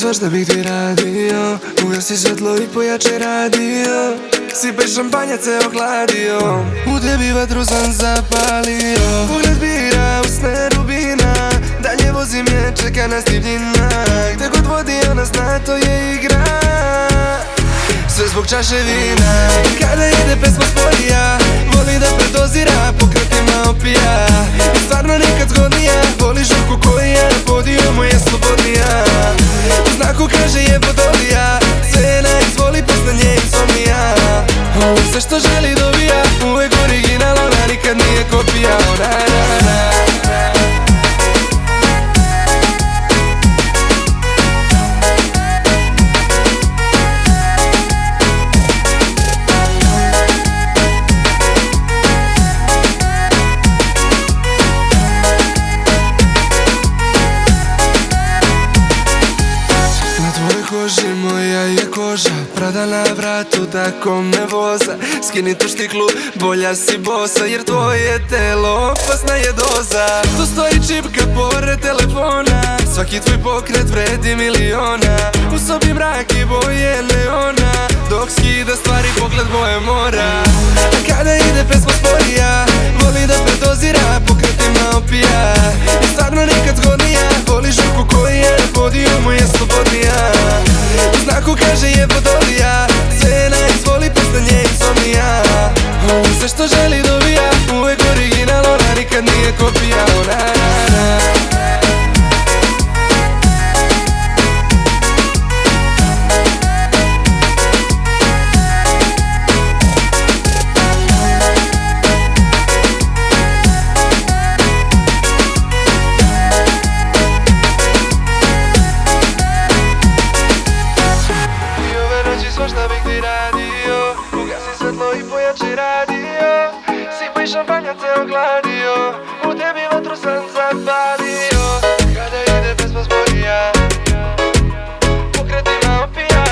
svašta bih ti radio. Ugasi svetlo i pojačaj radio. Sipaj šampanjac se ohladio. U tebi vatru sam zapalio. Pogled bira, usne rubina. Dalje vozim je, čeka nas divljina. Gde god vodi ona zna, to je igra. Sve zbog čaše vina. Kada ide pesma sporija, voli da predozira, pokretima opija. I stvarno nikad zgodnija, voli žurku koji je na podijumu, je slobodnija. U znaku kaže je vodolija, sve je na izvoli, posle nje insomnija. Ovo sve što želi dobija, uvek original, ona nikad nije kopija. Moja je koža, Prada na vratu, tako me voza. Skini tu štiklu, bolja si bosa, jer tvoje telo opasna je doza. Tu stoji čipka pored telefona, svaki tvoj pokret vredi miliona. U sobi mrak i boje neona, dok skida stvari pogled boje mora. A kada ide pesma sporija, voli da predozira, pokretima opija. I stvarno nikad zgodnija, voli žurku koji je na podijumu, je slobodnija. U znaku kaže je vodolija, sve je na izvoli, posle nje insomnija. Ovo sve što želi dobija, uvek original, ona nikad nije kopija. Svašta bih ti radio, ugasi svetlo i pojačaj radio. Sipaj šampanjac se ogladio, u tebi vatru sam zapalio. Kada ide pesma sporija, pokretima opija.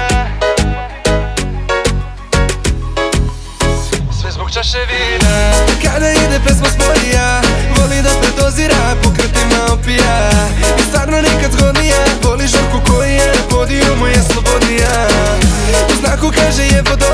Sve zbog čaše vina. Kada ide pesma sporija, voli da predozira, pokretima opija. I stvarno nikad zgodnija, voli žurku koji je na podijumu, je slobodnija. U znaku kaže je vodolija.